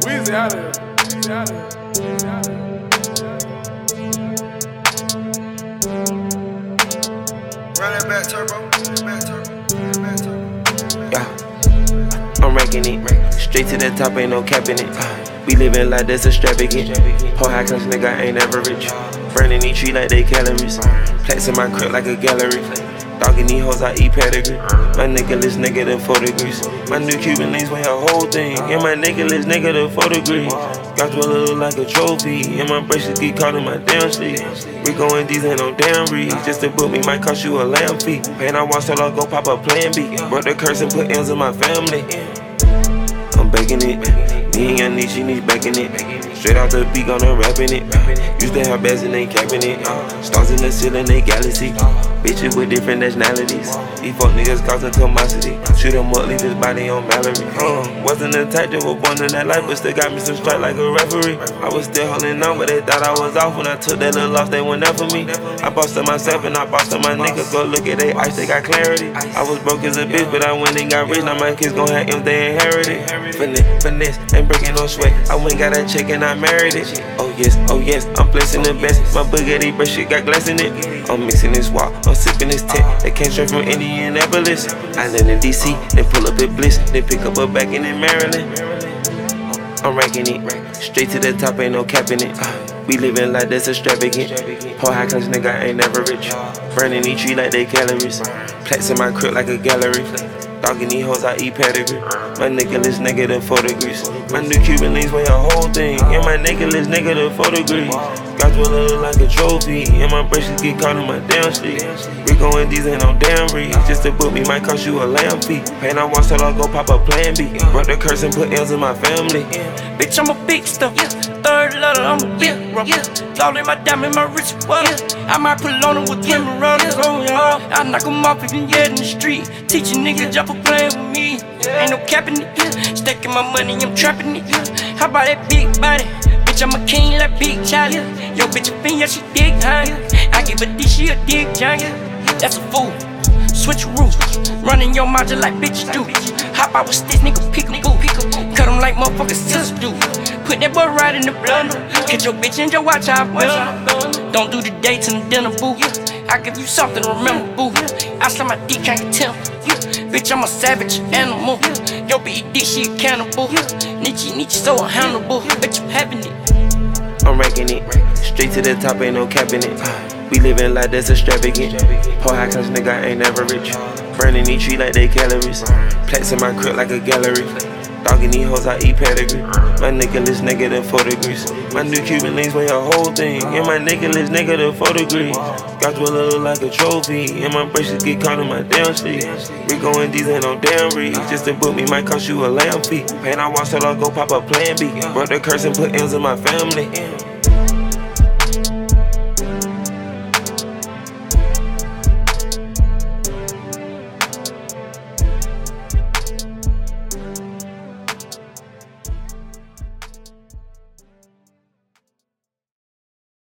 Weezy out of here. Weezy out of here. Run that back turbo. Yeah, I'm ranking it. Straight to the top, ain't no capping it. We living like that's extravagant. Poor high class nigga ain't ever rich. Burning each tree like they calories. Plaques in my crib like a gallery. Dogging these hoes, I eat pedigree. My nigga list negative 4 degrees. My new Cuban links weigh a whole thing. And my nigga list negative 4 degrees. Got to look like a trophy. And my bracelets get caught in my damn sleeve. We going these ain't no damn reads. Just to book me might cost you a lamb fee. Pain I watch till I go pop a plan B. Brought the curse and put M's in my family. I'm baking it. Me and Young Niche, she needs backing it. Straight out the beat, gonna rapping it. Used to have bags and they capping it. Stars in the ceiling, they galaxy. Bitches with different nationalities. These fuck niggas causing commodity. Shoot 'em up, leave his body on Mallory. Wasn't a type that was born in that life, but still got me some strike like a referee. I was still holding on, but they thought I was off when I took that little loss. They went out for me. I bossed myself and I bossed my niggas. Go look at they ice, they got clarity. I was broke as a bitch, but I went and got rich. Now my kids gon' have M's, they inherited. Finesse, ain't breaking no sweat. I went got a check and I married it. Oh yes, I'm blessing the best. My Bugatti brush shit got glass in it. I'm mixing this walk, I'm sipping this tech. They came straight from Indianapolis. I land in DC, then pull up at Bliss, then pick up a back in Maryland. I'm ranking it, straight to the top, ain't no capping it. We living like that's extravagant. Poor high class nigga ain't never rich. Burning each tree like they calories. Plaques in my crib like a gallery. Dogging these hoes, I eat pedigree. My nigga list negative 4 degrees. My new Cuban links weigh a whole thing. And my nigga list negative 4 degrees. Got to look like a trophy. And my bracelets get caught in my damn sleeve. We going these ain't no damn reads. Just to book me might cost you a lamb fee. Pain I watch till I go pop a plan B. Brought the curse and put M's in my family. Bitch, I'm a big stuff. Third letter, I'm a big rubber. All in my diamond, my wrist water. I might pull on them with twin runners. Oh yeah, I knock them off if you get in the street. Teach a nigga job for playing with me. Ain't no capping it. Stacking my money, I'm trapping it. How about that big body? Bitch, I'm a king like Big Charlie. Yo, bitch, a fiend, yeah, she dig high. I give a D, she a dig giant. That's a fool. Switch roof, running your mouth just like bitches do. Hop out with sticks, nigga, pick a boo. Cut them like motherfuckers sisters do. Put that boy right in the blender. Catch your bitch and your watch out well. Don't do the dates in the dinner booth. I give you something to remember, boo. I slam my dick, can't get temper. Bitch, I'm a savage animal. Yo, BD, she a cannibal. Nietzsche, so unhandleable. Bitch, you having it. I'm ranking it, straight to the top, ain't no capping it. We living like that's extravagant. Poor high class nigga ain't never rich. Burning each tree like they calories. Plaques in my crib like a gallery. Dogging these hoes, I eat pedigree. My nigga list negative 4 degrees. My new Cuban links weigh a whole thing. And my nigga list negative 4 degrees. Got to look like a trophy. And my bracelets get caught in my damn sleeve. We going these ain't no damn reads. Just to book me might cost you a lamb fee. Pain I watch till I go pop a plan B. Brought the curse and put M's in my family.